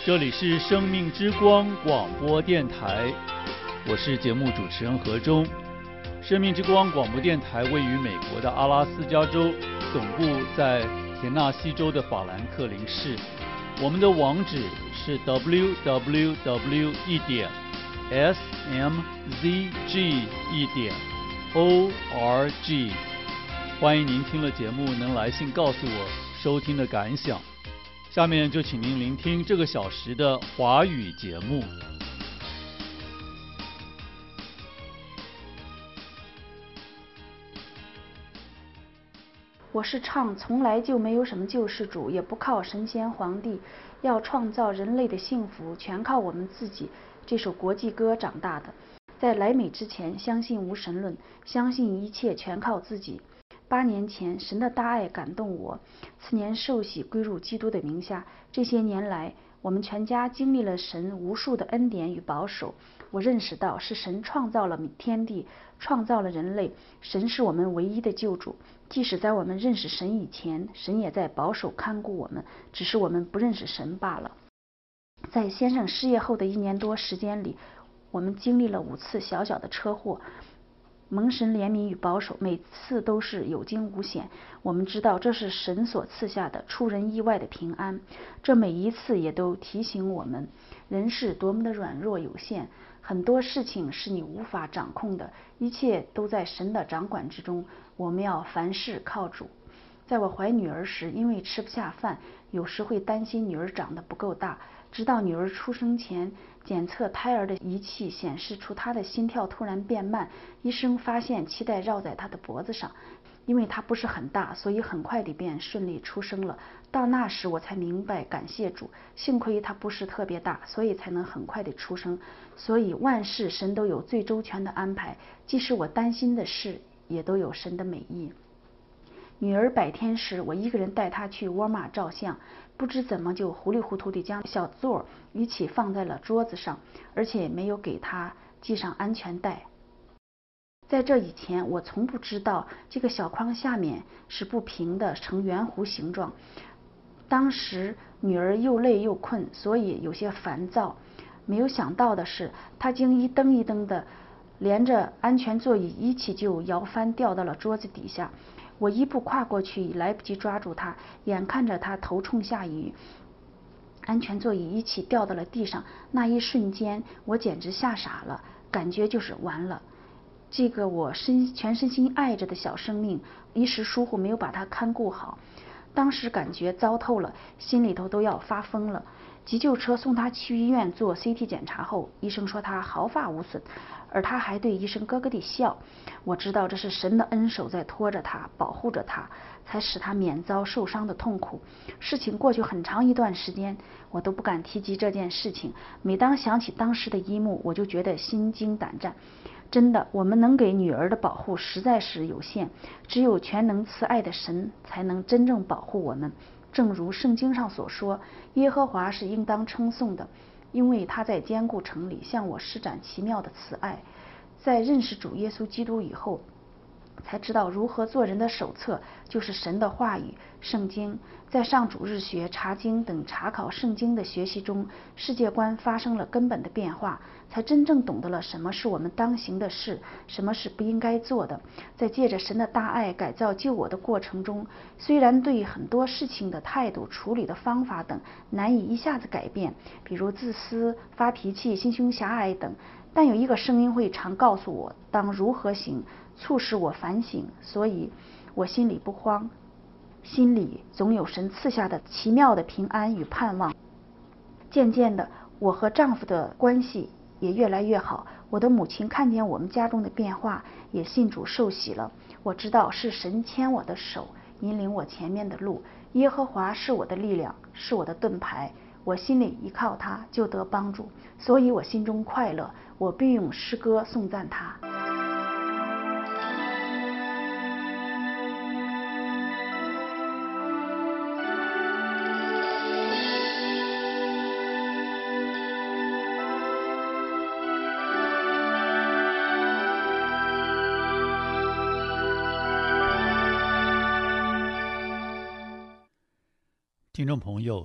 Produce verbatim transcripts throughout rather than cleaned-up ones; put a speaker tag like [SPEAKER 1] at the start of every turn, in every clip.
[SPEAKER 1] 这里是生命之光广播电台，我是节目主持人何忠。生命之光广播电台位于美国的阿拉斯加州，总部在田纳西州的法兰克林市。我们的网址是 double-u double-u double-u 一点 s m z g 一点 o r g。欢迎您听了节目能来信告诉我收听的感想。下面就请您聆听这个小时的华语节目。
[SPEAKER 2] 我是唱从来就没有什么救世主，也不靠神仙皇帝，要创造人类的幸福全靠我们自己这首国际歌长大的。在来美之前相信无神论，相信一切全靠自己。八年前神的大爱感动我，次年受洗归入基督的名下。这些年来我们全家经历了神无数的恩典与保守。我认识到是神创造了天地，创造了人类，神是我们唯一的救主。即使在我们认识神以前，神也在保守看顾我们，只是我们不认识神罢了。在先生失业后的一年多时间里，我们经历了五次小小的车祸，蒙神怜悯与保守，每次都是有惊无险。我们知道这是神所赐下的出人意外的平安，这每一次也都提醒我们，人是多么的软弱有限，很多事情是你无法掌控的，一切都在神的掌管之中。我们要凡事靠主。在我怀女儿时，因为吃不下饭，有时会担心女儿长得不够大，直到女儿出生前，检测胎儿的仪器显示出她的心跳突然变慢，医生发现脐带绕在她的脖子上，因为她不是很大，所以很快地便顺利出生了。到那时我才明白感谢主，幸亏她不是特别大，所以才能很快地出生。所以万事神都有最周全的安排，即使我担心的事也都有神的美意。女儿百天时，我一个人带她去沃尔玛照相，不知怎么就糊里糊涂地将小座一起放在了桌子上，而且没有给她系上安全带。在这以前，我从不知道这个小框下面是不平的，呈圆弧形状。当时女儿又累又困，所以有些烦躁。没有想到的是，她竟一蹬一蹬的连着安全座椅一起就摇翻，掉到了桌子底下。我一步跨过去，来不及抓住她，眼看着她头冲下与安全座椅一起掉到了地上。那一瞬间，我简直吓傻了，感觉就是完了。这个我身全身心爱着的小生命，一时疏忽没有把它看顾好，当时感觉糟透了，心里头都要发疯了。急救车送他去医院做 C T 检查后，医生说他毫发无损，而他还对医生咯咯地笑。我知道这是神的恩手在拖着他，保护着他，才使他免遭受伤的痛苦。事情过去很长一段时间，我都不敢提及这件事情。每当想起当时的一幕，我就觉得心惊胆战。真的，我们能给女儿的保护实在是有限，只有全能慈爱的神才能真正保护我们。正如圣经上所说，耶和华是应当称颂的，因为他在坚固城里向我施展奇妙的慈爱。在认识主耶稣基督以后，才知道如何做人的手册就是神的话语圣经。在上主日学、查经等查考圣经的学习中，世界观发生了根本的变化，才真正懂得了什么是我们当行的事，什么是不应该做的。在借着神的大爱改造救我的过程中，虽然对很多事情的态度、处理的方法等难以一下子改变，比如自私、发脾气、心胸狭隘等，但有一个声音会常告诉我当如何行，促使我反省，所以我心里不慌，心里总有神赐下的奇妙的平安与盼望。渐渐的，我和丈夫的关系也越来越好，我的母亲看见我们家中的变化，也信主受洗了。我知道是神牵我的手，引领我前面的路。耶和华是我的力量，是我的盾牌，我心里依靠他，就得帮助，所以我心中快乐，我必用诗歌颂赞他。
[SPEAKER 1] 听众朋友，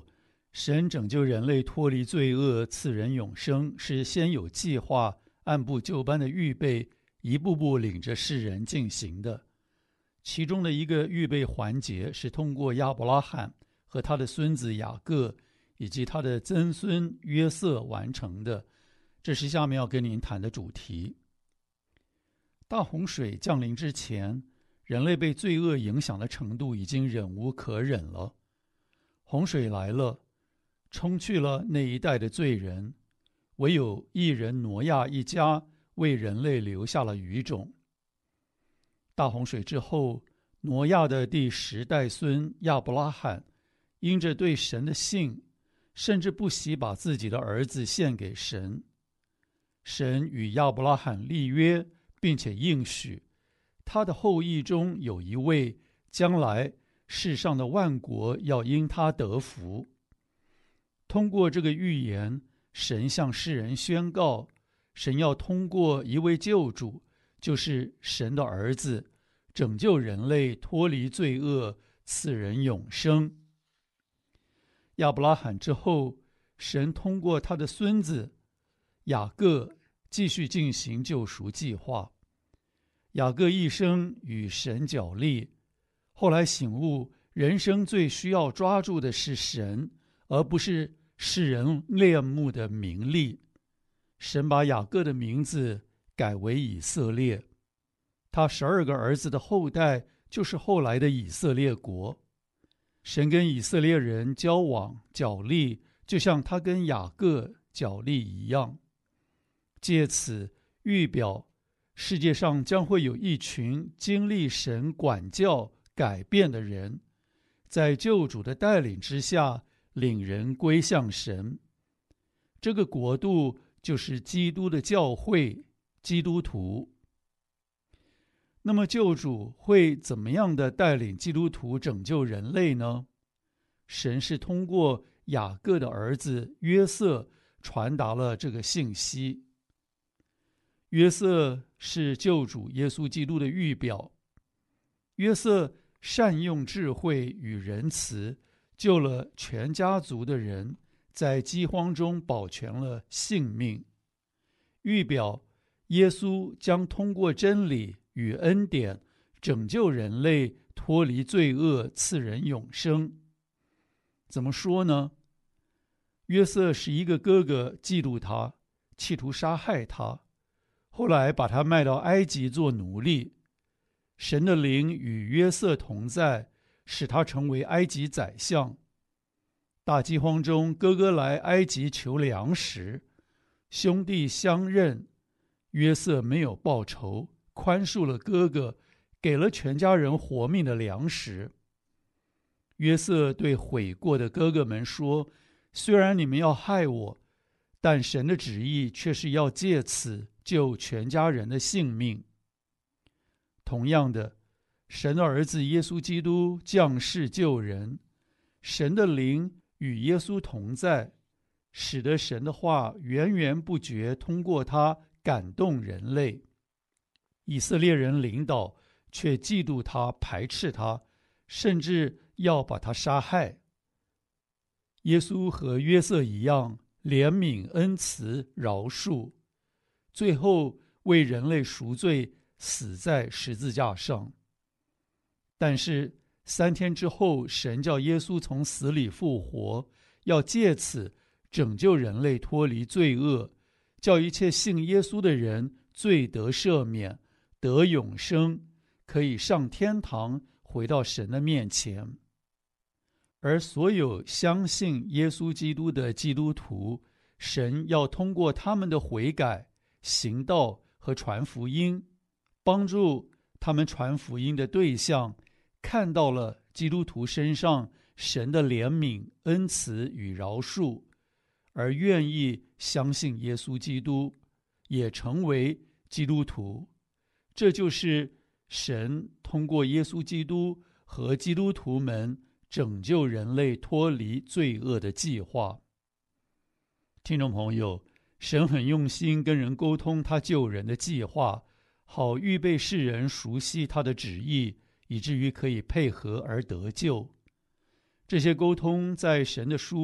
[SPEAKER 1] 神拯救人类脱离罪恶，赐人永生，是先有计划，按部就班的预备，一步步领着世人进行的。其中的一个预备环节是通过亚伯拉罕和他的孙子雅各以及他的曾孙约瑟完成的，这是下面要跟您谈的主题。大洪水降临之前，人类被罪恶影响的程度已经忍无可忍了。洪水来了，冲去了那一代的罪人，唯有义人挪亚一家为人类留下了余种。大洪水之后，挪亚的第十代孙亚伯拉罕因着对神的信，甚至不惜把自己的儿子献给神。神与亚伯拉罕立约，并且应许他的后裔中有一位，将来世上的万国要因他得福。通过这个预言，神向世人宣告，神要通过一位救主，就是神的儿子，拯救人类脱离罪恶，赐人永生。亚伯拉罕之后，神通过他的孙子雅各继续进行救赎计划。雅各一生与神角力，后来醒悟，人生最需要抓住的是神，而不是世人恋慕的名利。神把雅各的名字改为以色列，他十二个儿子的后代就是后来的以色列国。神跟以色列人交往角力，就像他跟雅各角力一样，借此预表世界上将会有一群经历神管教改变的人，在救主的带领之下，领人归向神。这个国度就是基督的教会，基督徒。那么救主会怎么样的带领基督徒拯救人类呢？神是通过雅各的儿子约瑟传达了这个信息。约瑟是救主耶稣基督的预表。约瑟善用智慧与仁慈，救了全家族的人，在饥荒中保全了性命。预表耶稣将通过真理与恩典拯救人类脱离罪恶，赐人永生。怎么说呢？约瑟是一个哥哥嫉妒他，企图杀害他，后来把他卖到埃及做奴隶。神的灵与约瑟同在，使他成为埃及宰相。大饥荒中，哥哥来埃及求粮食，兄弟相认，约瑟没有报仇，宽恕了哥哥，给了全家人活命的粮食。约瑟对悔过的哥哥们说，虽然你们要害我，但神的旨意却是要借此救全家人的性命。同样的，神的儿子耶稣基督降世救人，神的灵与耶稣同在，使得神的话源源不绝通过他感动人类。以色列人领导却嫉妒他，排斥他，甚至要把他杀害。耶稣和约瑟一样，怜悯、恩慈、饶恕，最后为人类赎罪，死在十字架上。但是三天之后，神叫耶稣从死里复活，要借此拯救人类脱离罪恶，叫一切信耶稣的人罪得赦免，得永生，可以上天堂，回到神的面前。而所有相信耶稣基督的基督徒，神要通过他们的悔改、行道和传福音，帮助他们传福音的对象看到了基督徒身上神的怜悯、恩慈与饶恕，而愿意相信耶稣基督，也成为基督徒。这就是神通过耶稣基督和基督徒们拯救人类脱离罪恶的计划。听众朋友，神很用心跟人沟通他救人的计划，好预备世人熟悉他的旨意，以至于可以配合而得救。这些沟通在神的书《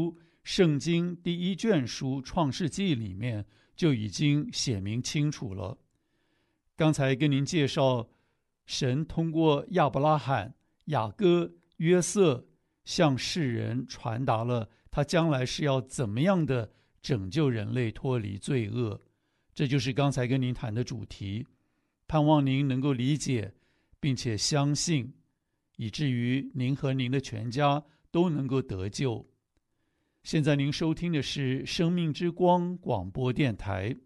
[SPEAKER 1] 圣经第一卷书《创世纪》里面就已经写明清楚了。刚才跟您介绍，神通过亚伯拉罕、雅各、约瑟向世人传达了他将来是要怎么样的拯救人类脱离罪恶，这就是刚才跟您谈的主题。盼望您能够理解并且相信，以至于您和您的全家都能够得救。现在您收听的是生命之光广播电台。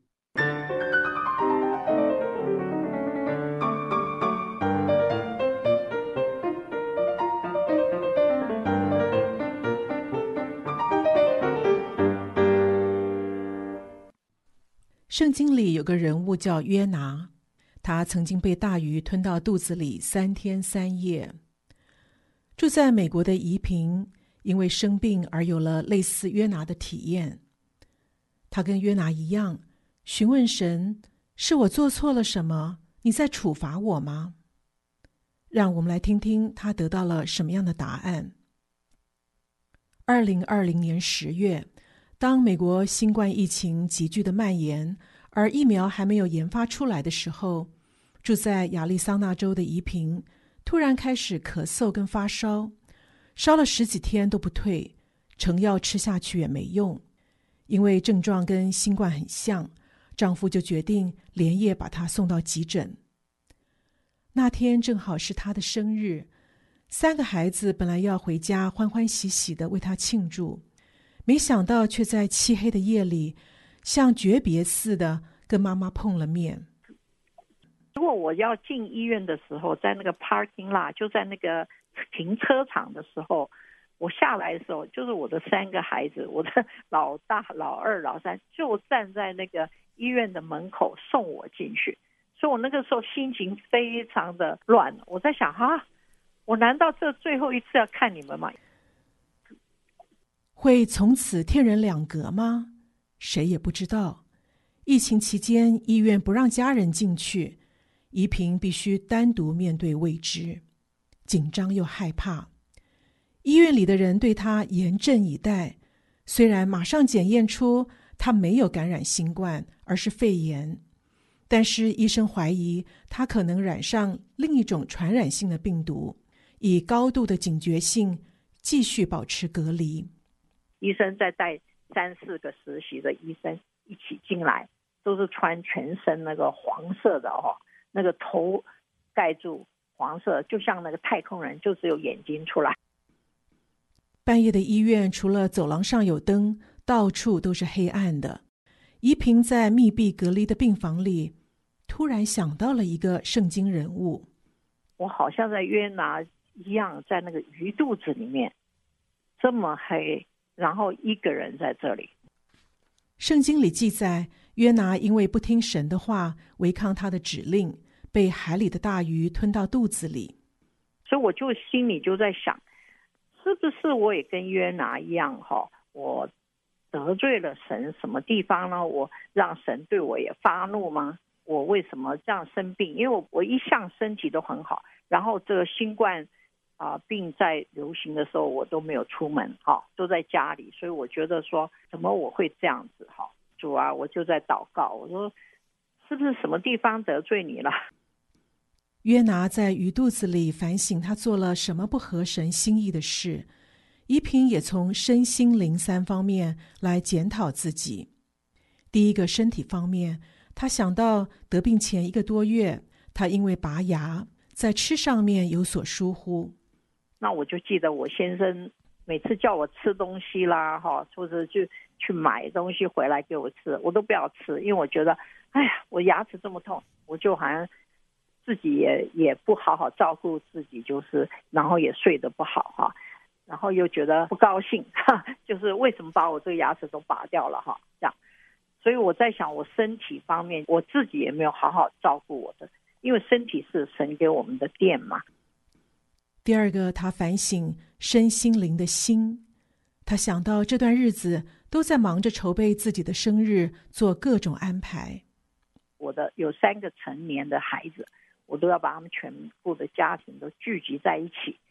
[SPEAKER 3] 圣经里有个人物叫约拿，他曾经被大鱼吞到肚子里三天三夜。住在美国的宜平因为生病而有了类似约拿的体验。他跟约拿一样，询问神，是我做错了什么？你在处罚我吗？让我们来听听他得到了什么样的答案。二零二零年十月，当美国新冠疫情急剧的蔓延，而疫苗还没有研发出来的时候，住在亚利桑那州的宜平突然开始咳嗽跟发烧，烧了十几天都不退，成药吃下去也没用。因为症状跟新冠很像，丈夫就决定连夜把她送到急诊。那天正好是她的生日，三个孩子本来要回家欢欢喜喜地为她庆祝，没想到却在漆黑的夜里像诀别似的跟妈妈碰了面。
[SPEAKER 4] 如果我要进医院的时候，在那个 parking lot， 就在那个停车场的时候，我下来的时候，就是我的三个孩子，我的老大、老二、老三，就站在那个医院的门口送我进去。所以我那个时候心情非常的乱，我在想哈，我难道这最后一次要看你们吗？
[SPEAKER 3] 会从此天人两隔吗？谁也不知道。疫情期间，医院不让家人进去，宜平必须单独面对未知，紧张又害怕。医院里的人对他严阵以待，虽然马上检验出他没有感染新冠，而是肺炎，但是医生怀疑他可能染上另一种传染性的病毒，以高度的警觉性继续保持隔离。
[SPEAKER 4] 医生再带三四个实习的医生一起进来，都是穿全身那个黄色的哦，那个头盖住黄色，就像那个太空人，就只有眼睛出来。
[SPEAKER 3] 半夜的医院除了走廊上有灯，到处都是黑暗的。宜平在密闭隔离的病房里，突然想到了一个圣经人物。
[SPEAKER 4] 我好像在约拿一样，在那个鱼肚子里面，这么黑，然后一个人在这里。
[SPEAKER 3] 圣经里记载，约拿因为不听神的话，违抗他的指令，被海里的大鱼吞到肚子里。
[SPEAKER 4] 所以我就心里就在想，是不是我也跟约拿一样哈？我得罪了神什么地方呢？我让神对我也发怒吗？我为什么这样生病？因为我我一向身体都很好，然后这个新冠啊、呃、病在流行的时候，我都没有出门哈，都在家里，所以我觉得说，怎么我会这样子哈？主啊，我就在祷告，我说是不是什么地方得罪你了？
[SPEAKER 3] 约拿在鱼肚子里反省他做了什么不合神心意的事，宜平也从身心灵三方面来检讨自己。第一个身体方面，他想到得病前一个多月，他因为拔牙，在吃上面有所疏忽。
[SPEAKER 4] 那我就记得我先生每次叫我吃东西啦，哈，或者就去买东西回来给我吃，我都不要吃，因为我觉得，哎呀，我牙齿这么痛，我就好像自己也也不好好照顾自己，就是然后也睡得不好哈，然后又觉得不高兴，哈，就是为什么把我这个牙齿都拔掉了哈，这样，所以我在想，我身体方面我自己也没有好好照顾我的，因为身体是神给我们的殿嘛。
[SPEAKER 3] 第二个，他反省身心灵的心，他想到这段日子都在忙着筹备自己的生日，做各种安排。
[SPEAKER 4] 我的有三个成年的孩子，我都要把他们全部的家庭都聚集在一起。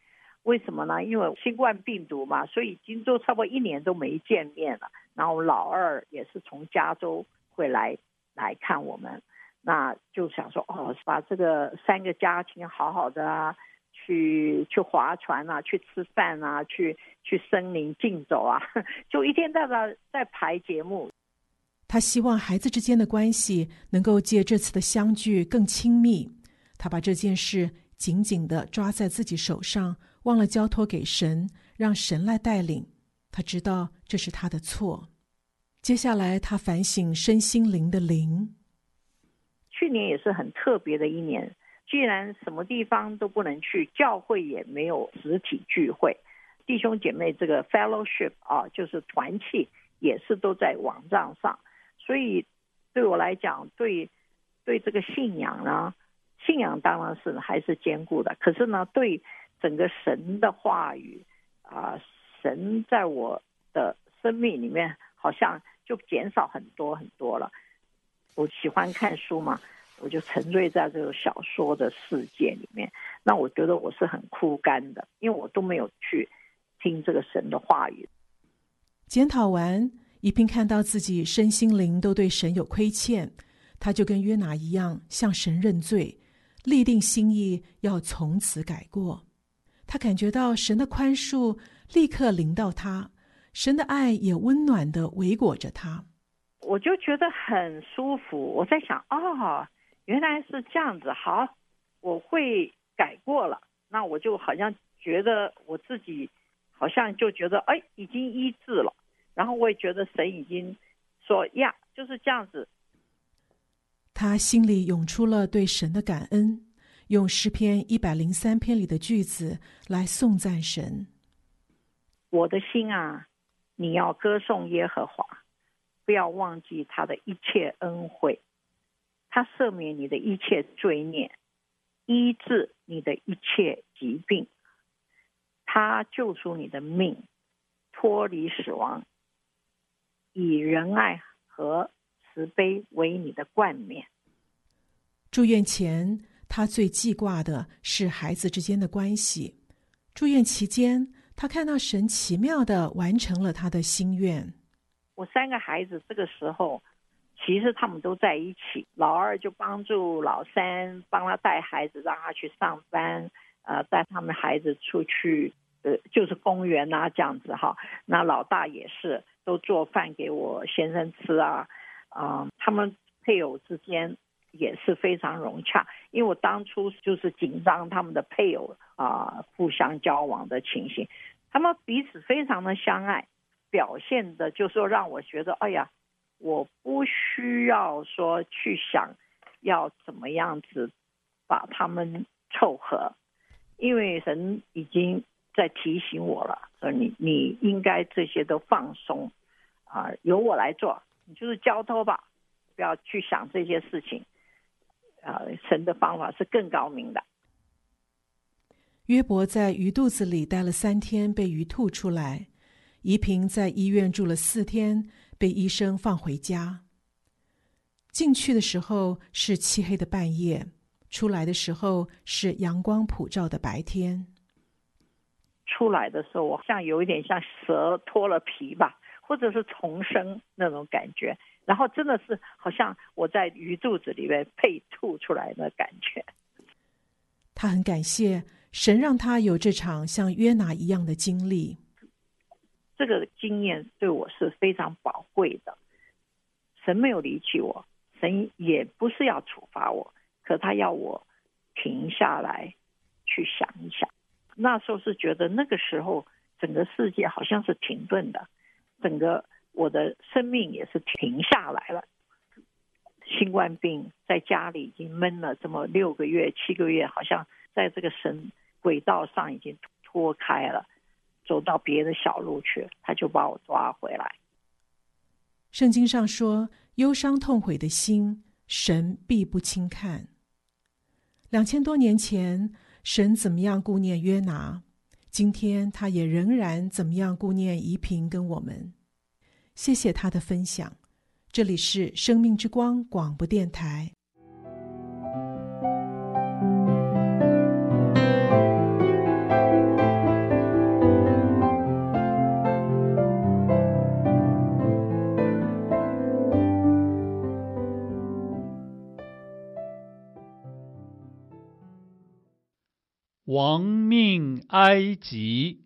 [SPEAKER 4] 为什么呢？因为新冠病毒嘛，所以已经都差不多一年都没见面了。然后老二也是从加州会来来看我们，那就想说哦，把这个三个家庭好好的啊，去去划船啊，去吃饭啊，去去森林竞走啊，就一天到晚在排节目。
[SPEAKER 3] 他希望孩子之间的关系能够借这次的相聚更亲密。他把这件事紧紧地抓在自己手上，忘了交托给神，让神来带领。他知道这是他的错。接下来他反省身心灵的灵。
[SPEAKER 4] 去年也是很特别的一年，既然什么地方都不能去，教会也没有实体聚会，弟兄姐妹这个 fellowship 啊，就是团契也是都在网站上，所以对我来讲，对对这个信仰呢，信仰当然是还是坚固的，可是呢，对整个神的话语啊、呃，神在我的生命里面好像就减少很多很多了。我喜欢看书嘛，我就沉醉在这个小说的世界里面，那我觉得我是很枯干的，因为我都没有去听这个神的话语。
[SPEAKER 3] 检讨完，一并看到自己身心灵都对神有亏欠，他就跟约拿一样向神认罪，立定心意要从此改过。他感觉到神的宽恕立刻临到他，神的爱也温暖地围裹着他。
[SPEAKER 4] 我就觉得很舒服，我在想，哦，原来是这样子，好，我会改过了。那我就好像觉得我自己好像就觉得哎，已经医治了，然后我也觉得神已经说呀，就是这样子。
[SPEAKER 3] 他心里涌出了对神的感恩，用诗篇一百零三篇里的句子来颂赞神。
[SPEAKER 4] 我的心啊，你要歌颂耶和华，不要忘记他的一切恩惠，他赦免你的一切罪孽，医治你的一切疾病，他救赎你的命，脱离死亡，以仁爱和慈悲为你的冠冕。
[SPEAKER 3] 住院前，他最记挂的是孩子之间的关系。住院期间，他看到神奇妙地完成了他的心愿。
[SPEAKER 4] 我三个孩子这个时候其实他们都在一起，老二就帮助老三帮他带孩子，让他去上班，呃，带他们孩子出去，呃，就是公园啊这样子哈。那老大也是都做饭给我先生吃啊，啊、呃，他们配偶之间也是非常融洽，因为我当初就是紧张他们的配偶啊、呃、互相交往的情形，他们彼此非常的相爱。表现的就是说让我觉得哎呀，我不需要说去想要怎么样子把他们凑合，因为神已经在提醒我了，说你你应该这些都放松啊、呃，由我来做，你就是交托吧，不要去想这些事情啊、呃，神的方法是更高明的。
[SPEAKER 3] 约伯在鱼肚子里待了三天，被鱼吐出来。宜萍在医院住了四天，被医生放回家。进去的时候是漆黑的半夜，出来的时候是阳光普照的白天。
[SPEAKER 4] 出来的时候我像有一点像蛇脱了皮吧，或者是重生那种感觉，然后真的是好像我在鱼肚子里面被吐出来的感觉。
[SPEAKER 3] 他很感谢神让他有这场像约拿一样的经历。
[SPEAKER 4] 这个经验对我是非常宝贵的，神没有离弃我，神也不是要处罚我，可他要我停下来去想一想。那时候是觉得那个时候整个世界好像是停顿的，整个我的生命也是停下来了。新冠病在家里已经闷了这么六个月七个月，好像在这个神轨道上已经脱开了，走到别的小路去，他就把我抓回来。
[SPEAKER 3] 圣经上说，忧伤痛悔的心，神必不轻看。两千多年前，神怎么样顾念约拿，今天他也仍然怎么样顾念宜萍跟我们。谢谢他的分享。这里是生命之光广播电台。
[SPEAKER 1] 亡命埃及。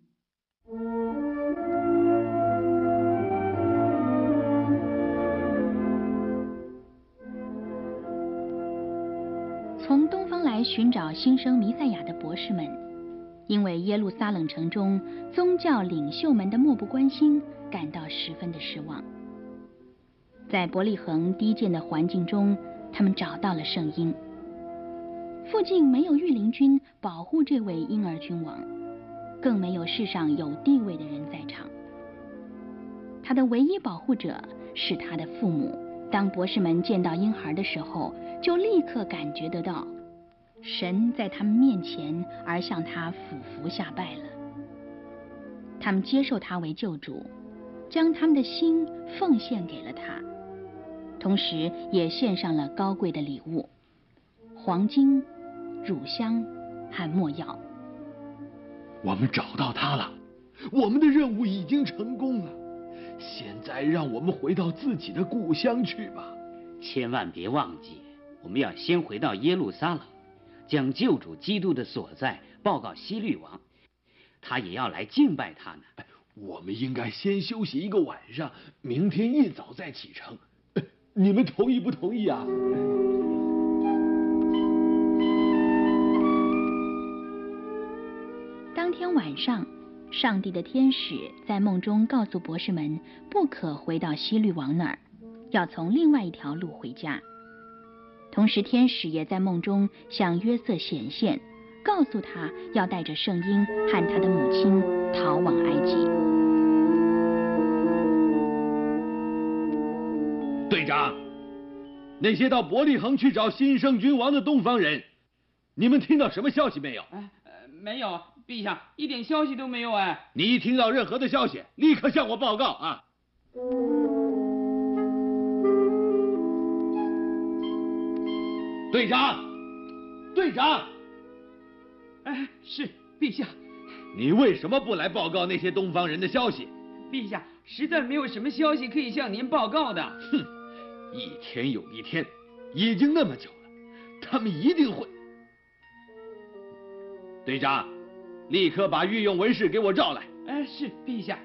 [SPEAKER 5] 从东方来寻找新生弥赛亚的博士们，因为耶路撒冷城中宗教领袖们的漠不关心，感到十分的失望。在伯利恒低贱的环境中，他们找到了圣婴。附近没有御林军保护这位婴儿君王，更没有世上有地位的人在场。他的唯一保护者是他的父母。当博士们见到婴孩的时候，就立刻感觉得到神在他们面前，而向他俯伏下拜了。他们接受他为救主，将他们的心奉献给了他，同时也献上了高贵的礼物：黄金、乳香和没药。
[SPEAKER 6] 我们找到他了，我们的任务已经成功了。现在让我们回到自己的故乡去吧。
[SPEAKER 7] 千万别忘记，我们要先回到耶路撒冷，将救主基督的所在报告希律王，他也要来敬拜他呢。
[SPEAKER 6] 我们应该先休息一个晚上，明天一早再启程。你们同意不同意啊？
[SPEAKER 5] 当天晚上，上帝的天使在梦中告诉博士们，不可回到希律王那儿，要从另外一条路回家。同时，天使也在梦中向约瑟显现，告诉他要带着圣婴和他的母亲逃往埃及。
[SPEAKER 6] 队长，那些到伯利恒去找新生君王的东方人，你们听到什么消息没有？
[SPEAKER 8] 哎，呃，没有，陛下，一点消息都没有哎。
[SPEAKER 6] 你一听到任何的消息，立刻向我报告啊！队长，队长，
[SPEAKER 8] 哎，是陛下。
[SPEAKER 6] 你为什么不来报告那些东方人的消息？
[SPEAKER 8] 陛下，实在没有什么消息可以向您报告的。
[SPEAKER 6] 哼，一天又一天，已经那么久了，他们一定会。队长，立刻把御用文士给我召来。
[SPEAKER 8] 哎，是陛下。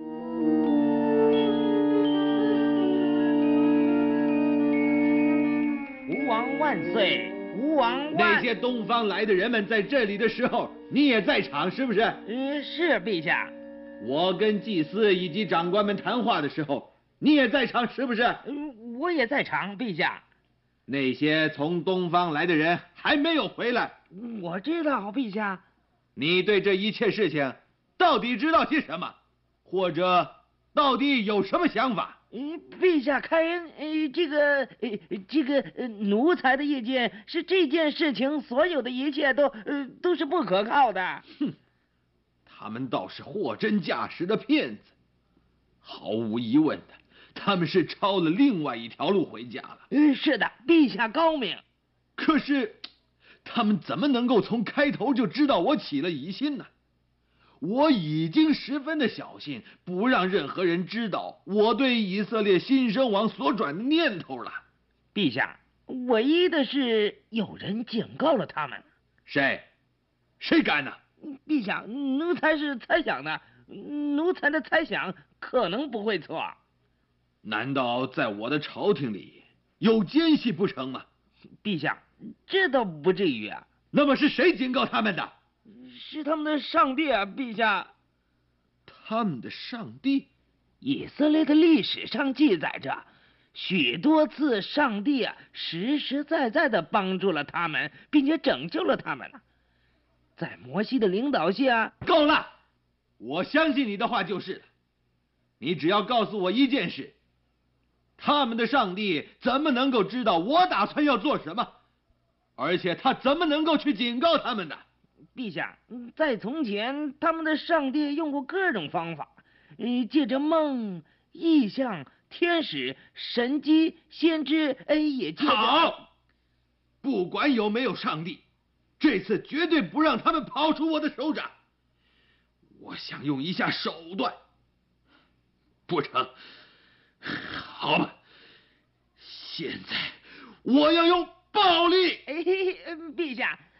[SPEAKER 9] 吴王万岁！吴王万……
[SPEAKER 6] 那些东方来的人们在这里的时候，你也在场，是不是？
[SPEAKER 9] 嗯，是陛下。
[SPEAKER 6] 我跟祭司以及长官们谈话的时候，你也在场，是不是？
[SPEAKER 9] 嗯，我也在场，陛下。
[SPEAKER 6] 那些从东方来的人还没有回来。
[SPEAKER 9] 我知道，陛下。
[SPEAKER 6] 你对这一切事情到底知道些什么，或者到底有什么想法？
[SPEAKER 9] 嗯，陛下开恩，呃，这个，呃，这个，呃，奴才的意见是这件事情所有的一切都，呃，都是不可靠的。
[SPEAKER 6] 哼，他们倒是货真价实的骗子，毫无疑问的，他们是抄了另外一条路回家了。
[SPEAKER 9] 嗯，是的，陛下高明。
[SPEAKER 6] 可是，他们怎么能够从开头就知道我起了疑心呢？我已经十分的小心，不让任何人知道我对以色列新生王所转的念头了。
[SPEAKER 9] 陛下，唯一的是有人警告了他们。
[SPEAKER 6] 谁？谁干的？
[SPEAKER 9] 陛下，奴才是猜想的，奴才的猜想可能不会错。
[SPEAKER 6] 难道在我的朝廷里有奸细不成吗？
[SPEAKER 9] 陛下，这倒不至于啊。
[SPEAKER 6] 那么是谁警告他们的？
[SPEAKER 9] 是他们的上帝啊，陛下。
[SPEAKER 6] 他们的上帝？
[SPEAKER 9] 以色列的历史上记载着，许多次上帝啊实实在在的帮助了他们，并且拯救了他们。在摩西的领导下。
[SPEAKER 6] 够了，我相信你的话就是了。你只要告诉我一件事，他们的上帝怎么能够知道我打算要做什么？而且他怎么能够去警告他们呢？
[SPEAKER 9] 陛下，在从前，他们的上帝用过各种方法，呃，借着梦、异象、天使、神迹、先知，哎，也借着……
[SPEAKER 6] 好，不管有没有上帝，这次绝对不让他们跑出我的手掌。我想用一下手段，不成？好吧，现在我要用暴力。
[SPEAKER 9] 哎，陛下。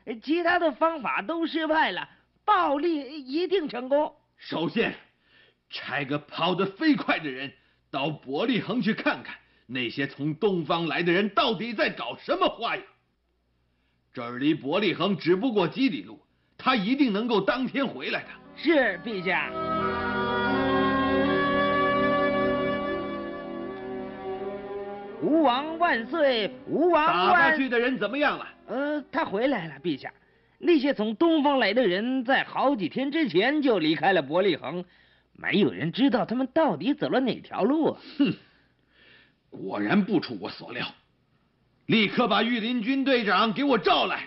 [SPEAKER 9] 其他的方法都失败了，暴力一定成功。
[SPEAKER 6] 首先，差个跑得飞快的人到伯利恒去看看，那些从东方来的人到底在搞什么花样。这儿离伯利恒只不过几里路，他一定能够当天回来的。
[SPEAKER 9] 是，陛下。吴王万岁！吴王万。
[SPEAKER 6] 打发去的人怎么样了？
[SPEAKER 9] 呃，他回来了，陛下。那些从东方来的人在好几天之前就离开了伯利恒，没有人知道他们到底走了哪条路。
[SPEAKER 6] 哼，果然不出我所料。立刻把御林军队长给我召来。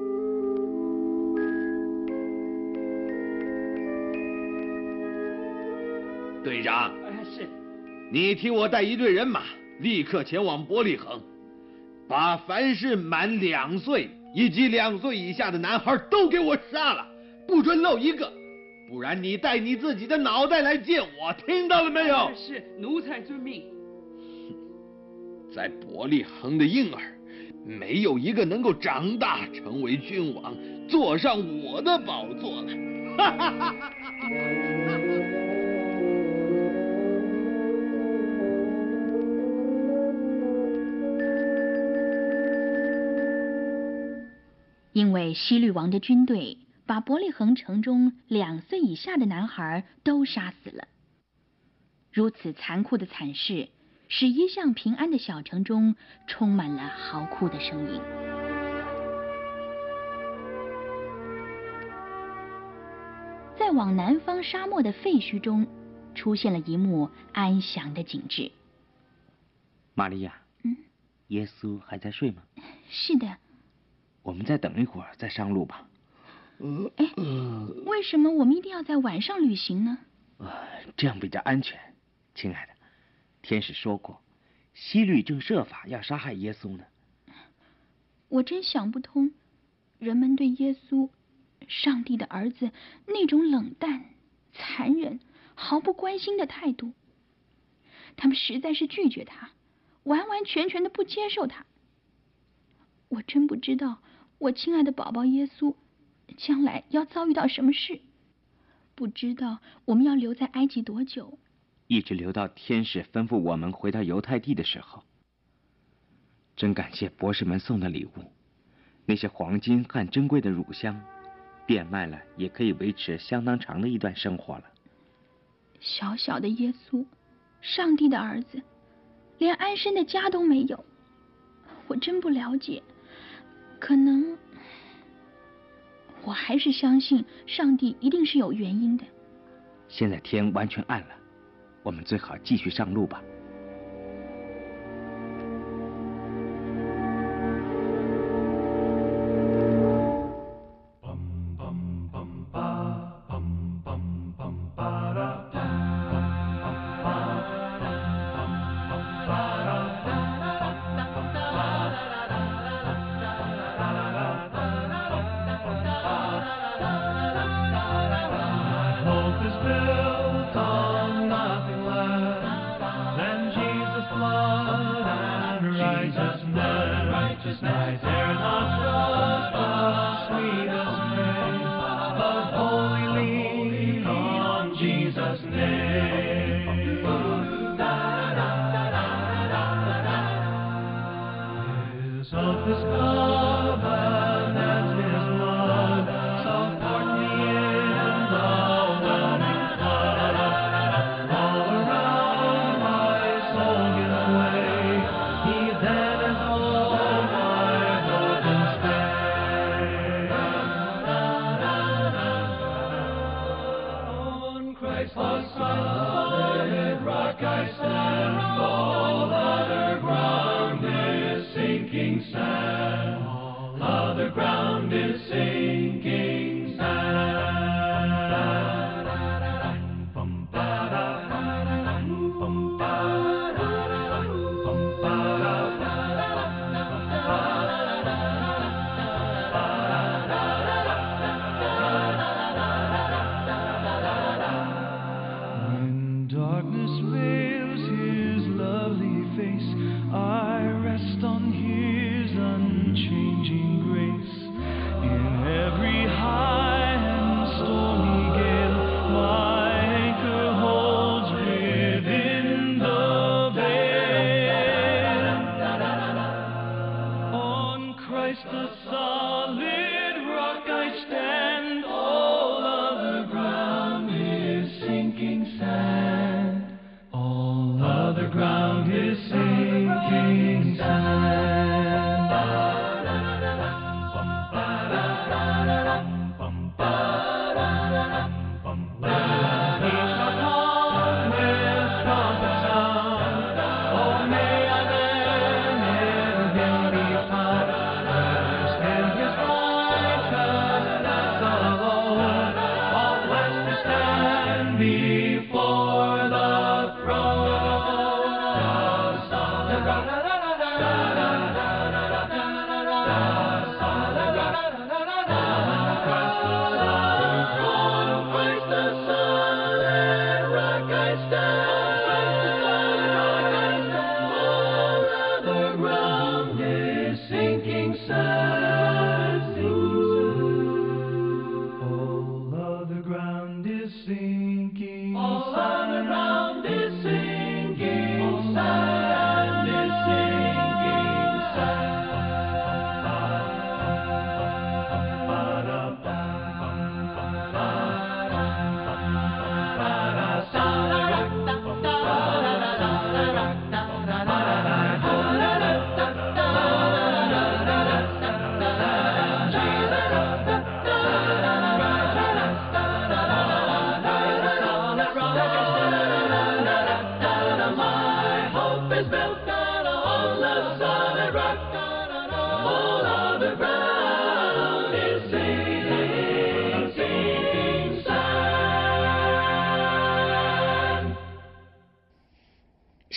[SPEAKER 6] 队长，
[SPEAKER 8] 是，
[SPEAKER 6] 你替我带一队人马，立刻前往伯利恒，把凡是满两岁以及两岁以下的男孩都给我杀了，不准漏一个，不然你带你自己的脑袋来见我，听到了没有？
[SPEAKER 8] 是，奴才遵命。
[SPEAKER 6] 在伯利恒的婴儿，没有一个能够长大成为君王，坐上我的宝座了。哈哈哈哈！
[SPEAKER 5] 因为希律王的军队把伯利恒城中两岁以下的男孩都杀死了。如此残酷的惨事，使一向平安的小城中充满了嚎哭的声音。在往南方沙漠的废墟中，出现了一幕安详的景致。
[SPEAKER 9] 玛利亚，
[SPEAKER 5] 嗯，
[SPEAKER 9] 耶稣还在睡吗？
[SPEAKER 5] 是的。
[SPEAKER 9] 我们再等一会儿再上路吧。
[SPEAKER 5] 呃，哎，为什么我们一定要在晚上旅行呢？
[SPEAKER 9] 呃，这样比较安全。亲爱的，天使说过，希律正设法要杀害耶稣呢。
[SPEAKER 5] 我真想不通，人们对耶稣，上帝的儿子那种冷淡、残忍、毫不关心的态度。他们实在是拒绝他，完完全全的不接受他。我真不知道我亲爱的宝宝耶稣将来要遭遇到什么事，不知道我们要留在埃及多久，
[SPEAKER 9] 一直留到天使吩咐我们回到犹太地的时候。真感谢博士们送的礼物，那些黄金和珍贵的乳香，变卖了也可以维持相当长的一段生活了。
[SPEAKER 5] 小小的耶稣，上帝的儿子，连安身的家都没有，我真不了解。可能我还是相信上帝一定是有原因的。
[SPEAKER 9] 现在天完全暗了，我们最好继续上路吧。
[SPEAKER 10] Built on nothing less than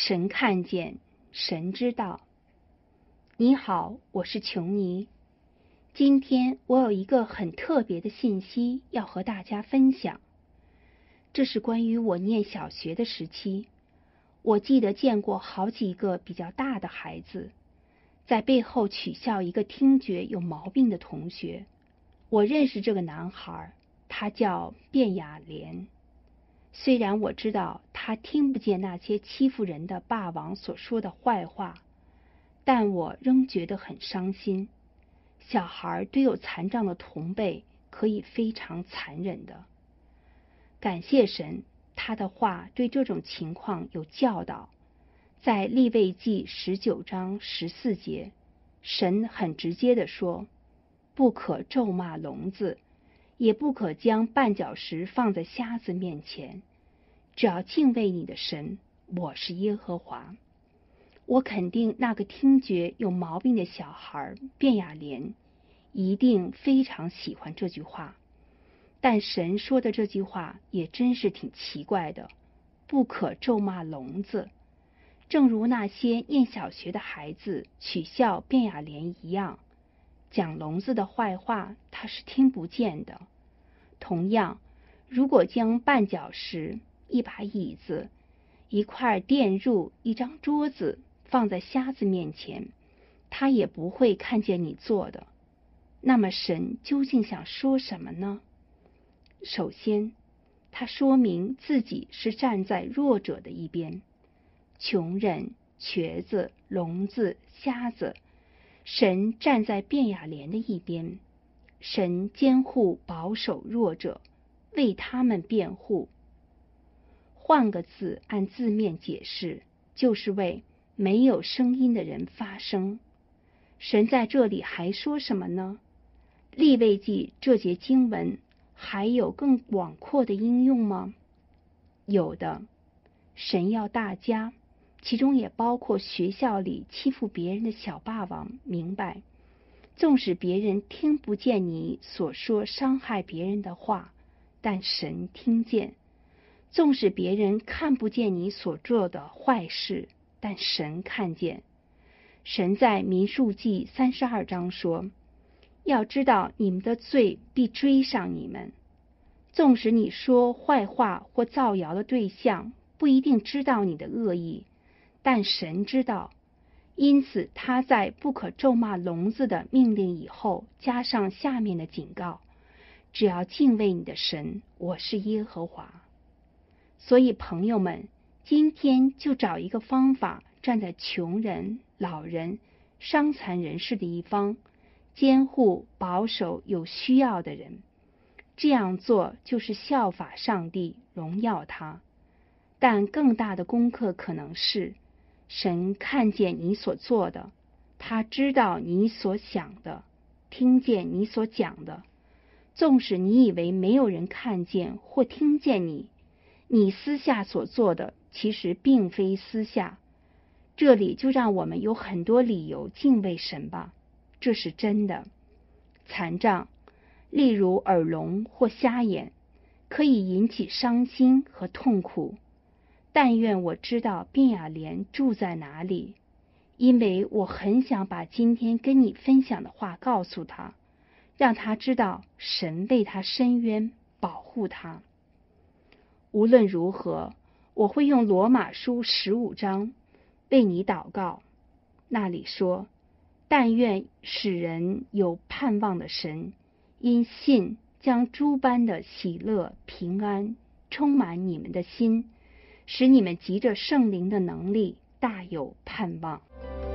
[SPEAKER 10] 神看见，神知道。你好，我是琼妮。今天我有一个很特别的信息要和大家分享。这是关于我念小学的时期。我记得见过好几个比较大的孩子，在背后取笑一个听觉有毛病的同学。我认识这个男孩，他叫卞雅莲。虽然我知道他听不见那些欺负人的霸王所说的坏话，但我仍觉得很伤心。小孩对有残障的同辈可以非常残忍的。感谢神，他的话对这种情况有教导。在利未记十九章十四节，神很直接地说，不可咒骂聋子，也不可将绊脚石放在瞎子面前，只要敬畏你的神，我是耶和华。我肯定那个听觉有毛病的小孩卞雅莲一定非常喜欢这句话。但神说的这句话也真是挺奇怪的，不可咒骂聋子，正如那些念小学的孩子取笑卞雅莲一样，讲聋子的坏话他是听不见的。同样，如果将绊脚石、一把椅子、一块垫褥、一张桌子放在瞎子面前，他也不会看见你做的。那么神究竟想说什么呢？首先，他说明自己是站在弱者的一边，穷人、瘸子、聋子、瞎子，神站在卞雅莲的一边，神监护保守弱者，为他们辩护。换个字按字面解释，就是为没有声音的人发声。神在这里还说什么呢？利未记这节经文还有更广阔的应用吗？有的。神要大家，其中也包括学校里欺负别人的小霸王，明白，纵使别人听不见你所说伤害别人的话，但神听见；纵使别人看不见你所做的坏事，但神看见。神在民数记三十二章说，要知道你们的罪必追上你们。纵使你说坏话或造谣的对象不一定知道你的恶意，但神知道，因此他在不可咒骂聋子的命令以后加上下面的警告，只要敬畏你的神，我是耶和华。所以朋友们，今天就找一个方法，站在穷人、老人、伤残人士的一方，监护保守有需要的人。这样做就是效法上帝，荣耀他。但更大的功课可能是，神看见你所做的，他知道你所想的，听见你所讲的。纵使你以为没有人看见或听见你，你私下所做的其实并非私下。这里就让我们有很多理由敬畏神吧，这是真的。残障，例如耳聋或瞎眼，可以引起伤心和痛苦。但愿我知道卞雅莲住在哪里，因为我很想把今天跟你分享的话告诉他，让他知道神为他伸冤，保护他。无论如何，我会用罗马书十五章为你祷告。那里说，但愿使人有盼望的神，因信将诸般的喜乐平安充满你们的心，使你们藉着圣灵的能力大有盼望。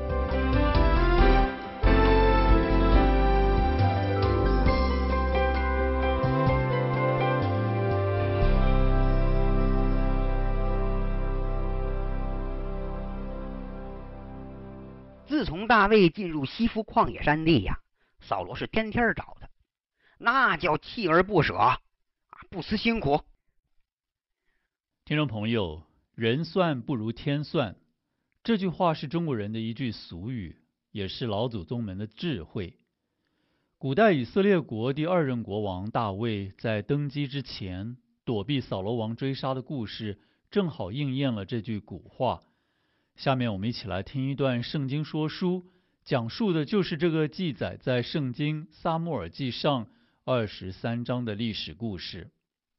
[SPEAKER 11] 自从大卫进入西弗旷野山地呀，扫罗是天天找他，那叫锲而不舍啊，不辞辛苦。
[SPEAKER 1] 听众朋友，人算不如天算，这句话是中国人的一句俗语，也是老祖宗们的智慧。古代以色列国第二任国王大卫在登基之前，躲避扫罗王追杀的故事，正好应验了这句古话。 下面我们一起来听一段圣经说书，讲述的就是这个记载在圣经撒母耳记上二十三章的历史故事。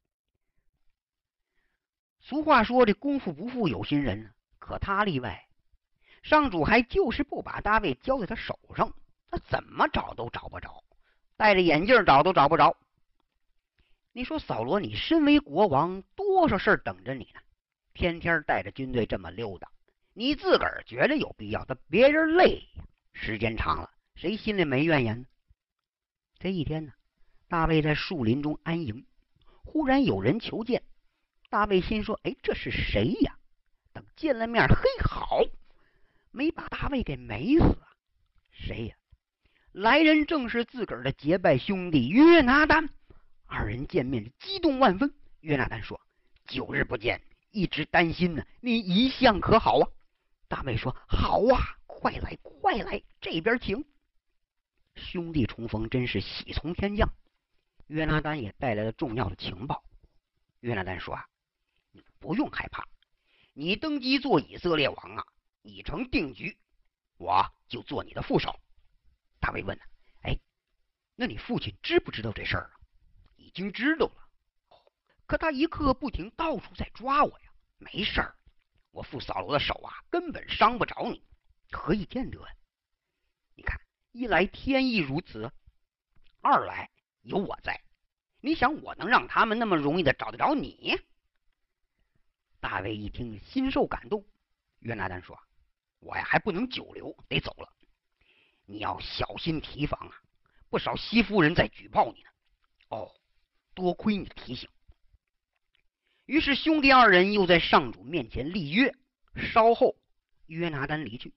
[SPEAKER 11] 俗话说这功夫不负有心人，可他例外。上主还就是不把大卫交在他手上，他怎么找都找不着，戴着眼镜找都找不着。你说扫罗，你身为国王，多少事儿等着你呢？天天带着军队这么溜达，你自个儿觉得有必要，但别人累呀。时间长了，谁心里没怨言呢？这一天呢，大卫在树林中安营，忽然有人求见。大卫心说：“哎，这是谁呀？”等见了面，嘿，好，没把大卫给美死啊！谁呀？来人正是自个儿的结拜兄弟约拿单。二人见面激动万分。约拿单说：“久日不见，一直担心呢，你一向可好啊？”大卫说：“好啊，快来快来，这边请。”兄弟重逢，真是喜从天降。约拿单也带来了重要的情报。约拿单说：“啊，你不用害怕，你登基做以色列王啊，已成定局，我就做你的副手。”大卫问：“哎，那你父亲知不知道这事儿啊？”“已经知道了，可他一刻不停，到处在抓我呀。”“没事儿，我父扫罗的手啊，根本伤不着你，何以见得？你看，一来天意如此，二来有我在，你想我能让他们那么容易的找得着你？”大卫一听，心受感动。约拿单说：“我呀还不能久留，得走了。你要小心提防啊，不少西夫人在举报你呢。”“哦，多亏你的提醒。”于是兄弟二人又在上主面前立约，稍后约拿单离去。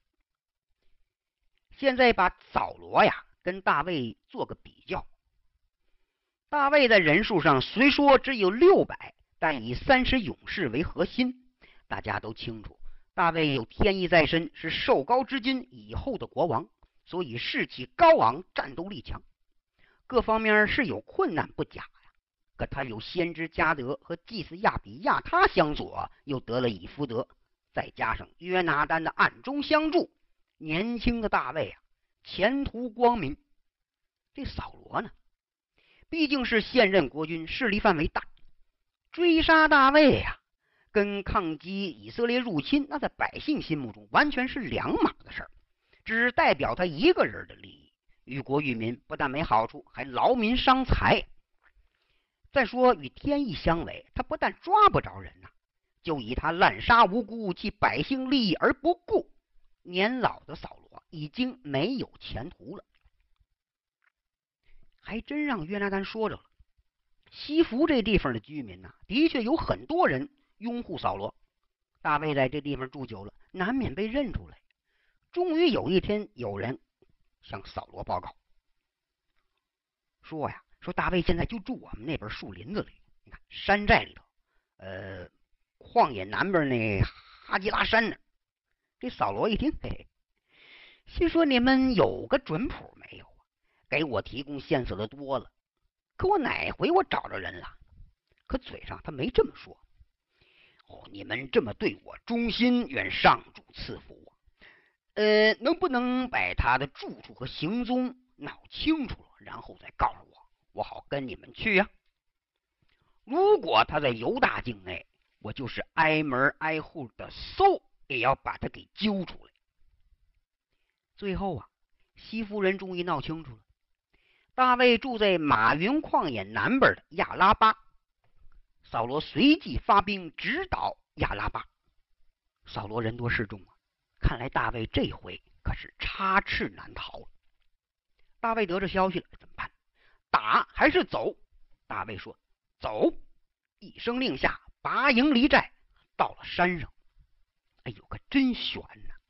[SPEAKER 11] 现在把扫罗呀跟大卫做个比较。大卫在人数上虽说只有六百，但以三十勇士为核心。大家都清楚，大卫有天意在身，是受膏之君，以后的国王，所以士气高昂，战斗力强，各方面是有困难不假呀。可他有先知加德和祭司亚比亚他相佐，又得了以弗得，再加上约拿单的暗中相助，年轻的大卫啊，前途光明。这扫罗呢，毕竟是现任国君，势力范围大，追杀大卫啊，跟抗击以色列入侵，那在百姓心目中完全是两码的事儿，只代表他一个人的利益，于国于民不但没好处，还劳民伤财。再说与天意相违，他不但抓不着人呐、啊，就以他滥杀无辜，弃百姓利益而不顾，年老的扫罗已经没有前途了。还真让约拿单说着了，西弗这地方的居民呐、啊，的确有很多人拥护扫罗。大卫在这地方住久了，难免被认出来。终于有一天，有人向扫罗报告说呀，说大卫现在就住我们那边树林子里，你看山寨里头，呃，旷野南边那哈基拉山那。这扫罗一听，嘿嘿，心说你们有个准谱没有啊？给我提供线索的多了，可我哪回我找着人了？可嘴上他没这么说。哦，你们这么对我忠心，愿上主赐福我。呃，能不能把他的住处和行踪闹清楚了，然后再告诉我，我好跟你们去呀、啊？如果他在犹大境内，我就是挨门挨户的搜，也要把他给揪出来。最后啊，西夫人终于闹清楚了，大卫住在马云旷野南边的亚拉巴。扫罗随即发兵直捣亚拉巴。扫罗人多势众啊，看来大卫这回可是插翅难逃了。大卫得着消息了，怎么办？打还是走？大卫说走。一声令下，拔营离寨，到了山上。哎呦，可真悬呐、啊！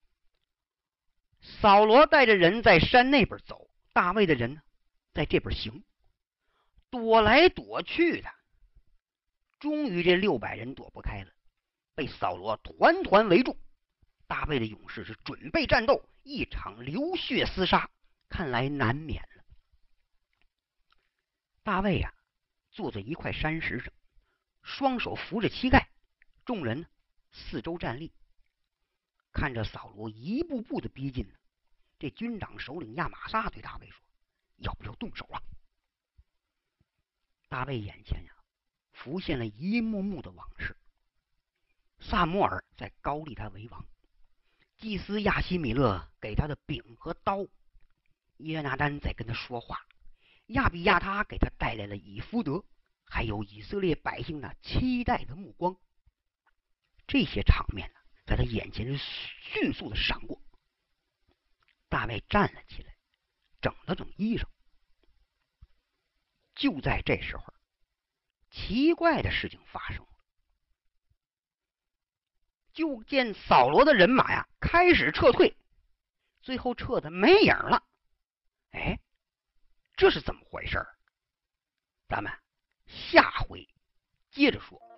[SPEAKER 11] 扫罗带着人在山那边走，大卫的人呢，在这边行，躲来躲去的。终于这六百人躲不开了，被扫罗团团围住。大卫的勇士是准备战斗，一场流血厮杀，看来难免了。大卫啊，坐在一块山石上，双手扶着膝盖，众人呢四周站立。 看着扫罗一步步的逼近，这军长首领亚玛撒对大卫说：“要不要动手啊？”大卫眼前呀、啊，浮现了一幕幕的往事。撒母耳在高立他为王，祭司亚希米勒给他的饼和刀，约拿单在跟他说话，亚比亚他给他带来了以弗得，还有以色列百姓那期待的目光。这些场面呢，在他眼前迅速的闪过。大卫站了起来，整了整衣裳。就在这时候，奇怪的事情发生了。就见扫罗的人马呀开始撤退，最后撤得没影了。哎，这是怎么回事？咱们下回接着说。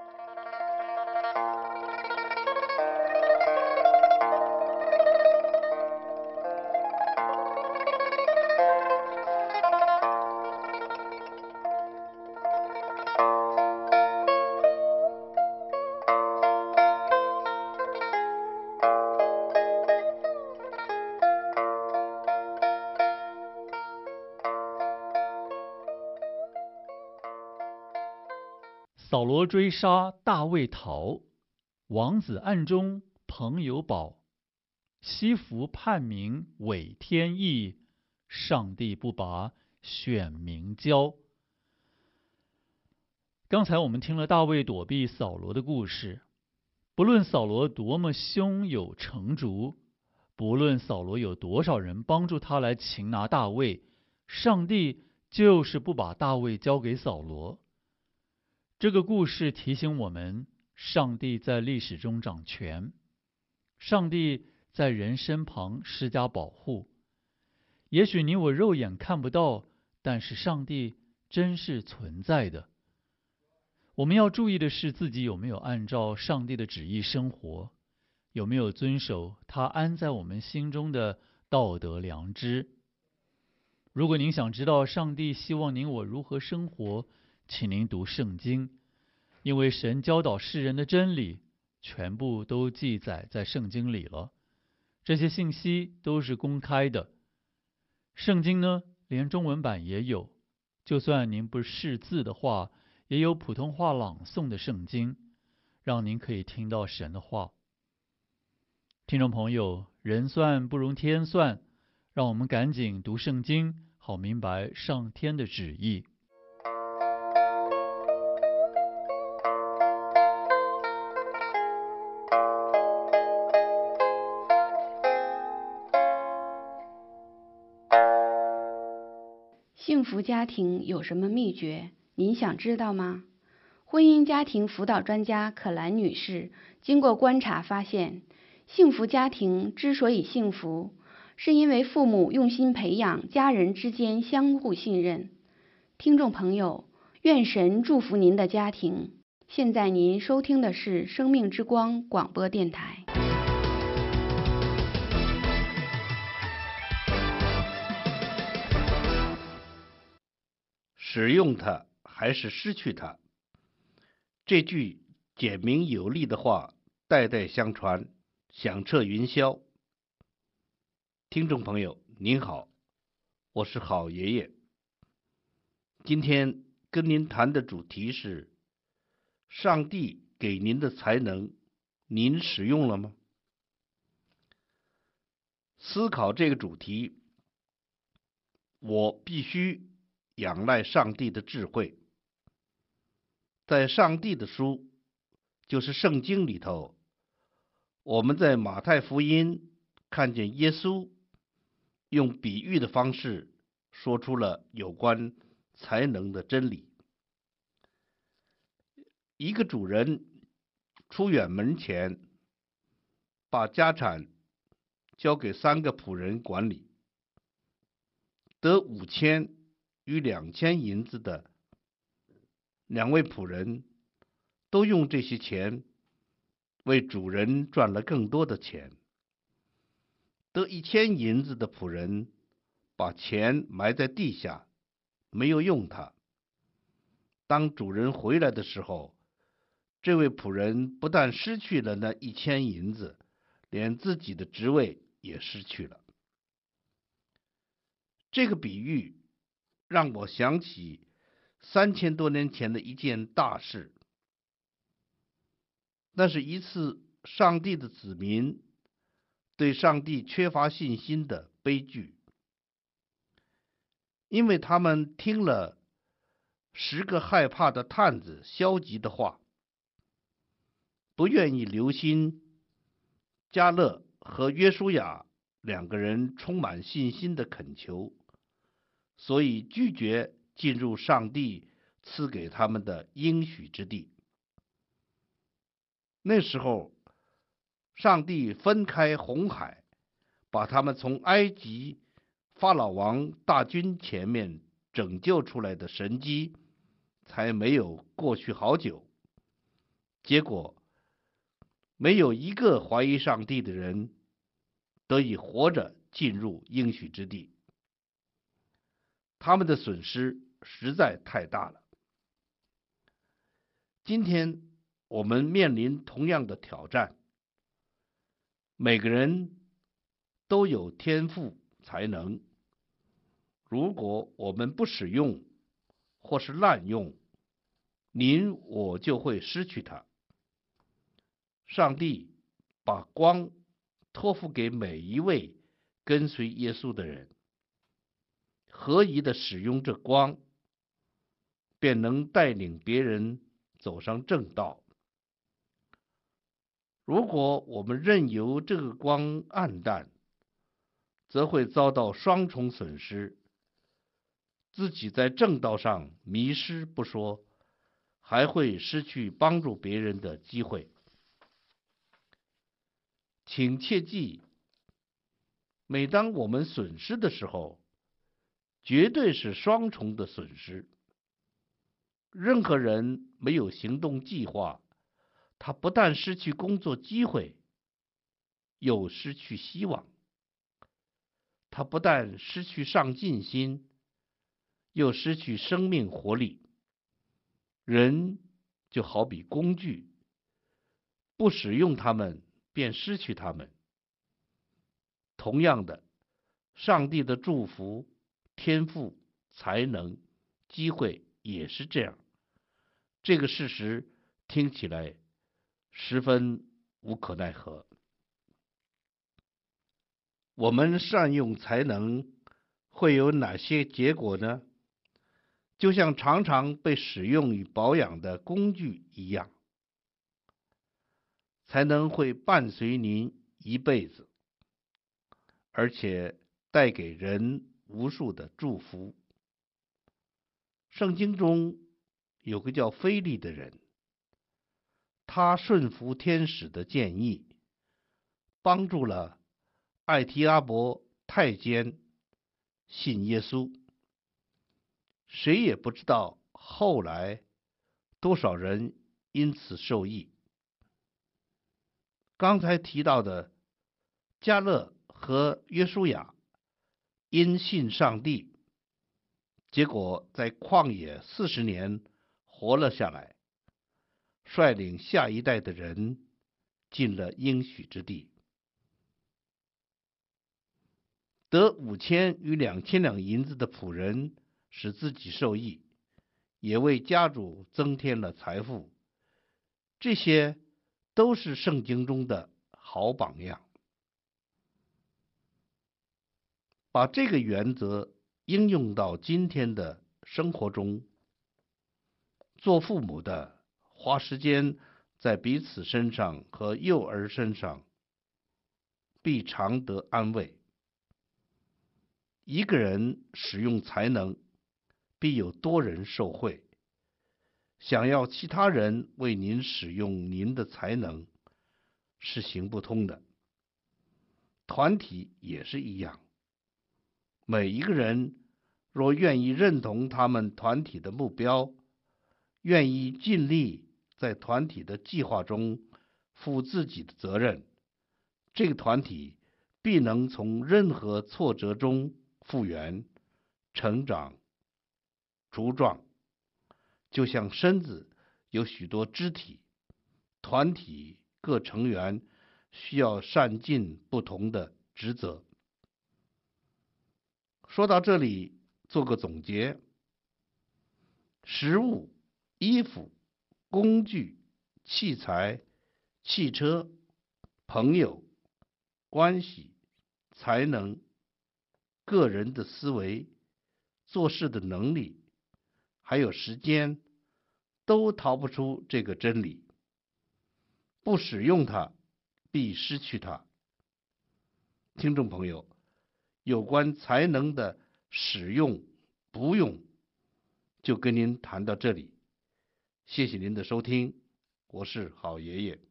[SPEAKER 1] 扫罗追杀，大卫逃，王子暗中朋友保，西服叛民违天意，上帝不拔选民交。刚才我们听了大卫躲避扫罗的故事，不论扫罗多么胸有成竹，不论扫罗有多少人帮助他来擒拿大卫，上帝就是不把大卫交给扫罗。这个故事提醒我们，上帝在历史中掌权，上帝在人身旁施加保护。也许你我肉眼看不到，但是上帝真是存在的。我们要注意的是，自己有没有按照上帝的旨意生活，有没有遵守他安在我们心中的道德良知。如果您想知道上帝希望您我如何生活，请您读圣经，因为神教导世人的真理全部都记载在圣经里了，这些信息都是公开的。圣经呢，连中文版也有，就算您不识字的话，也有普通话朗诵的圣经，让您可以听到神的话。听众朋友，人算不如天算，让我们赶紧读圣经，好明白上天的旨意。
[SPEAKER 10] 幸福家庭有什么秘诀？您想知道吗？婚姻家庭辅导专家可兰女士经过观察发现，幸福家庭之所以幸福，是因为父母用心培养家人之间相互信任。听众朋友，愿神祝福您的家庭。现在您收听的是生命之光广播电台。
[SPEAKER 12] 使用它还是失去它，这句简明有力的话代代相传，响彻云霄。听众朋友您好，我是好爷爷。今天跟您谈的主题是，上帝给您的才能，您使用了吗？思考这个主题，我必须仰赖上帝的智慧。在上帝的书，就是圣经里头，我们在马太福音看见耶稣用比喻的方式说出了有关才能的真理。一个主人出远门前，把家产交给三个仆人管理，得五千与两千银子的两位仆人都用这些钱为主人赚了更多的钱。得一千银子的仆人把钱埋在地下，没有用它。当主人回来的时候，这位仆人不但失去了那一千银子， 连自己的职位也失去了。这个比喻让我想起三千多年前的一件大事，那是一次上帝的子民对上帝缺乏信心的悲剧。因为他们听了十个害怕的探子消极的话，不愿意留心迦勒和约书亚两个人充满信心的恳求，所以拒绝进入上帝赐给他们的应许之地。那时候，上帝分开红海，把他们从埃及法老王大军前面拯救出来的神迹才没有过去好久，结果没有一个怀疑上帝的人得以活着进入应许之地，他们的损失实在太大了。今天我们面临同样的挑战，每个人都有天赋才能，如果我们不使用或是滥用，您我就会失去它。上帝把光托付给每一位跟随耶稣的人，合宜的使用这光，便能带领别人走上正道。如果我们任由这个光暗淡，则会遭到双重损失，自己在正道上迷失不说，还会失去帮助别人的机会。请切记，每当我们损失的时候，绝对是双重的损失。任何人没有行动计划，他不但失去工作机会，又失去希望。他不但失去上进心，又失去生命活力。人就好比工具，不使用它们，便失去它们。同样的，上帝的祝福、天赋、才能、机会也是这样。这个事实听起来十分无可奈何。我们善用才能会有哪些结果呢？就像常常被使用与保养的工具一样，才能会伴随您一辈子，而且带给人无数的祝福。圣经中有个叫腓利的人，他顺服天使的建议，帮助了艾提阿伯太监信耶稣。谁也不知道后来多少人因此受益。刚才提到的迦勒和约书亚因信上帝，结果在旷野四十年活了下来，率领下一代的人进了应许之地。得五千与两千两银子的仆人使自己受益，也为家主增添了财富。这些都是圣经中的好榜样。把这个原则应用到今天的生活中，做父母的花时间在彼此身上和幼儿身上，必常得安慰。一个人使用才能，必有多人受惠。想要其他人为您使用您的才能，是行不通的。团体也是一样，每一个人若愿意认同他们团体的目标，愿意尽力在团体的计划中负自己的责任，这个团体必能从任何挫折中复原、成长、茁壮。就像身子有许多肢体，团体各成员需要善尽不同的职责。说到这里，做个总结：食物、衣服、工具、器材、汽车、朋友、关系、才能、个人的思维、做事的能力，还有时间，都逃不出这个真理。不使用它，必失去它。听众朋友，有关才能的使用、不用，就跟您谈到这里。谢谢您的收听，我是好爷爷。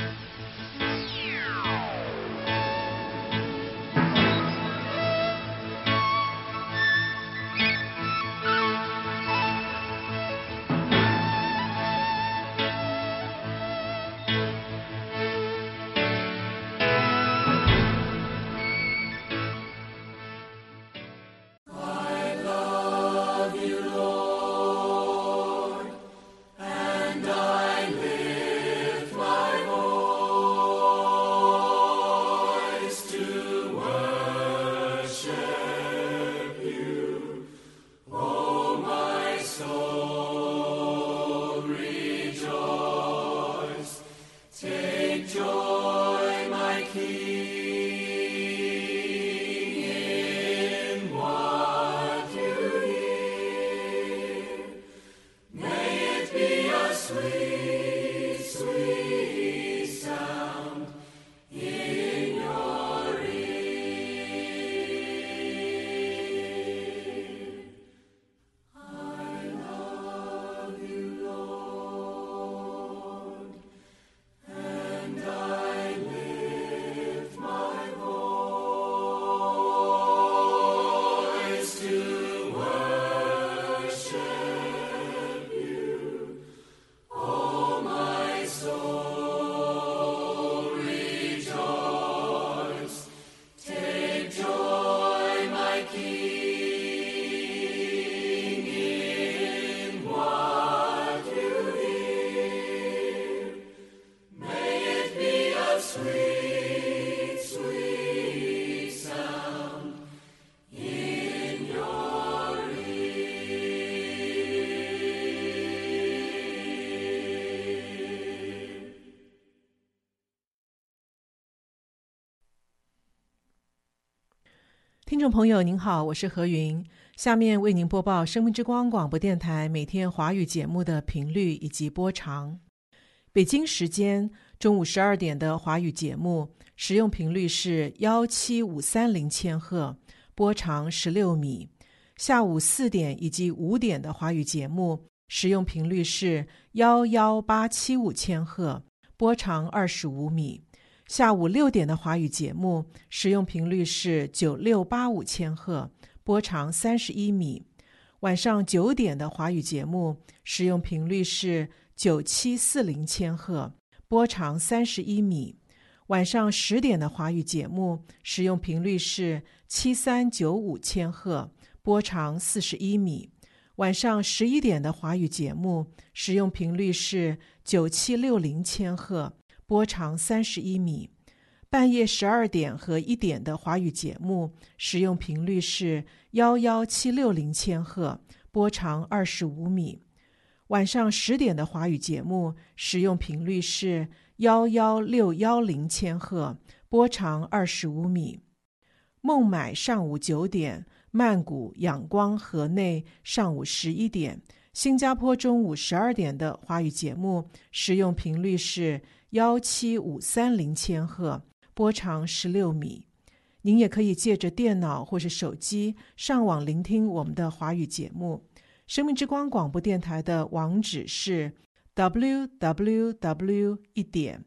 [SPEAKER 3] 听众朋友您好，我是何云，下面为您播报生命之光广播电台每天华语节目的频率以及播长。北京时间中午十二点的华语节目使用频率是一七五三零千赫，波长十六米。下午四点以及五点的华语节目使用频率是一一八七五千赫，波长二十五米。下午六点的华语节目使用频率是九六八五千赫，波长三十一米。晚上九点的华语节目使用频率是九七四零千赫，波长三十一米。晚上十点的华语节目使用频率是七三九五千赫，波长四十一米。晚上十一点的华语节目使用频率是九七六零千赫，波长三十一米。半夜十二点和一点的华语节目使用频率是一一七六零千赫，波长二十五米。晚上十点的华语节目使用频率是一一六一零千赫，波长二十五米。孟买上午九点，曼谷、仰光、河内上午十一点，新加坡中午十二点的华语节目使用频率是一七五三零千赫，波长十六米。您也可以借着电脑或是手机上网聆听我们的华语节目。生命之光广播电台的网址是 double u double u double u 一点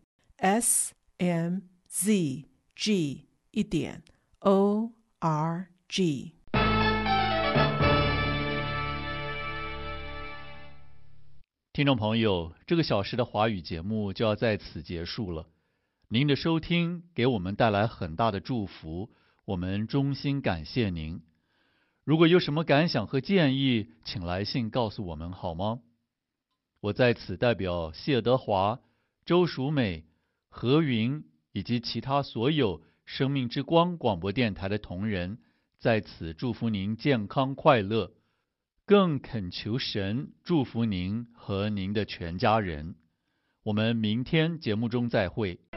[SPEAKER 3] s m z g 一点 o r g。
[SPEAKER 1] 听众朋友，这个小时的华语节目就要在此结束了。您的收听给我们带来很大的祝福，我们衷心感谢您。如果有什么感想和建议，请来信告诉我们好吗？我在此代表谢德华、周淑美、何云、 以及其他所有生命之光广播电台的同仁，在此祝福您健康快乐，更恳求神祝福您和您的全家人。我们明天节目中再会。